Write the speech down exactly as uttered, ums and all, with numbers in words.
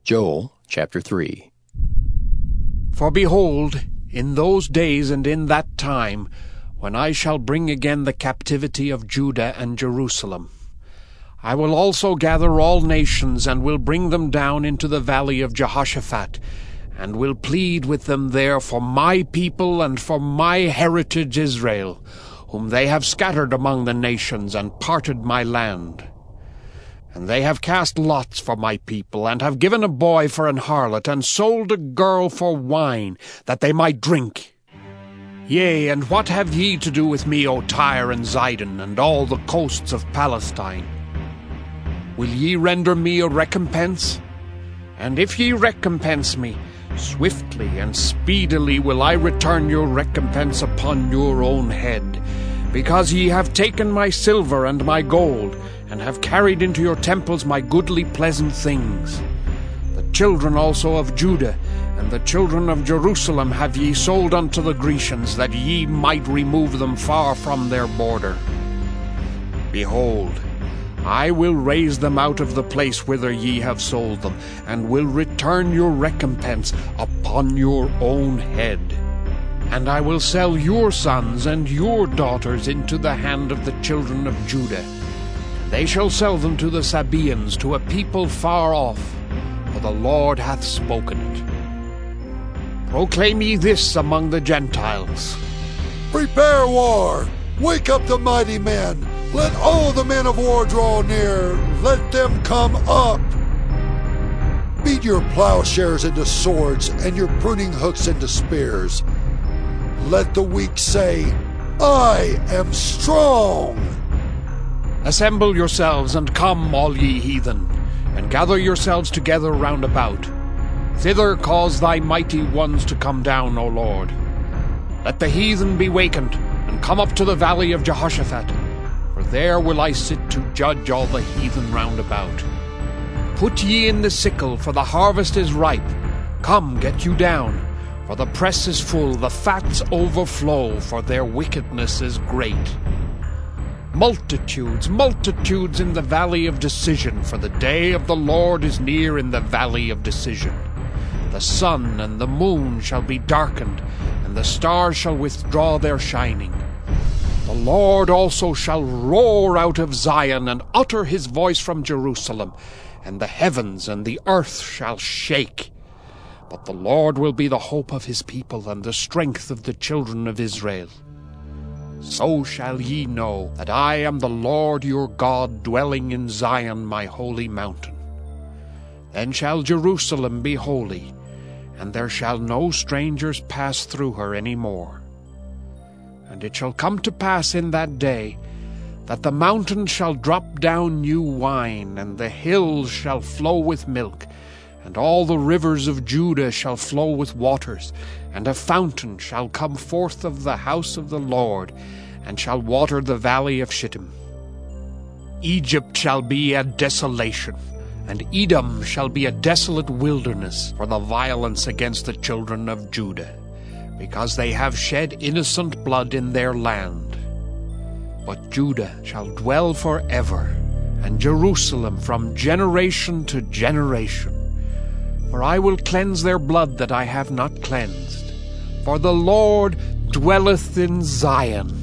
Joel chapter three. For behold, in those days and in that time, when I shall bring again the captivity of Judah and Jerusalem, I will also gather all nations, and will bring them down into the valley of Jehoshaphat, and will plead with them there for my people and for my heritage Israel, whom they have scattered among the nations, and parted my land. And they have cast lots for my people, and have given a boy for an harlot, and sold a girl for wine, that they might drink. Yea, and what have ye to do with me, O Tyre and Zidon, and all the coasts of Palestine? Will ye render me a recompense? And if ye recompense me, swiftly and speedily will I return your recompense upon your own head, because ye have taken my silver and my gold, and have carried into your temples my goodly pleasant things. The children also of Judah and the children of Jerusalem have ye sold unto the Grecians, that ye might remove them far from their border. Behold, I will raise them out of the place whither ye have sold them, and will return your recompense upon your own head. And I will sell your sons and your daughters into the hand of the children of Judah. They shall sell them to the Sabaeans, to a people far off, for the Lord hath spoken it. Proclaim ye this among the Gentiles. Prepare war! Wake up the mighty men! Let all the men of war draw near! Let them come up! Beat your plowshares into swords, and your pruning hooks into spears. Let the weak say, I am strong! Assemble yourselves, and come, all ye heathen, and gather yourselves together round about. Thither cause thy mighty ones to come down, O Lord. Let the heathen be wakened, and come up to the valley of Jehoshaphat, for there will I sit to judge all the heathen round about. Put ye in the sickle, for the harvest is ripe. Come, get you down, for the press is full, the fats overflow, for their wickedness is great. Multitudes, multitudes in the valley of decision, for the day of the Lord is near in the valley of decision. The sun and the moon shall be darkened, and the stars shall withdraw their shining. The Lord also shall roar out of Zion, and utter his voice from Jerusalem, and the heavens and the earth shall shake. But the Lord will be the hope of his people, and the strength of the children of Israel. So shall ye know that I am the Lord your God, dwelling in Zion my holy mountain. Then shall Jerusalem be holy, and there shall no strangers pass through her any more. And it shall come to pass in that day that the mountains shall drop down new wine, and the hills shall flow with milk, and all the rivers of Judah shall flow with waters, and a fountain shall come forth of the house of the Lord, and shall water the valley of Shittim. Egypt shall be a desolation, and Edom shall be a desolate wilderness for the violence against the children of Judah, because they have shed innocent blood in their land. But Judah shall dwell forever, and Jerusalem from generation to generation. For I will cleanse their blood that I have not cleansed. For the Lord dwelleth in Zion,